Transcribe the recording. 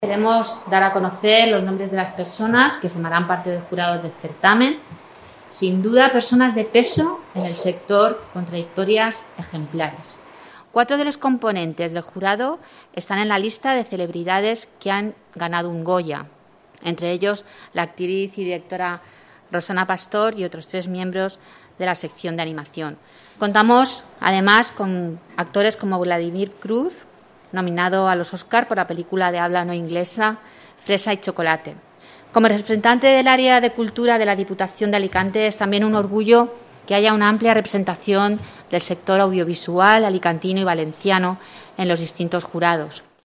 Queremos dar a conocer los nombres de las personas que formarán parte del jurado del certamen. Sin duda, personas de peso en el sector con trayectorias ejemplares. 4 de los componentes del jurado están en la lista de celebridades que han ganado un Goya, entre ellos la actriz y directora Rosana Pastor y otros 3 miembros de la sección de animación. Contamos además con actores como Vladimir Cruz, nominado a los Oscar por la película de habla no inglesa Fresa y chocolate. Como representante del área de cultura de la Diputación de Alicante, es también un orgullo que haya una amplia representación del sector audiovisual alicantino y valenciano en los distintos jurados.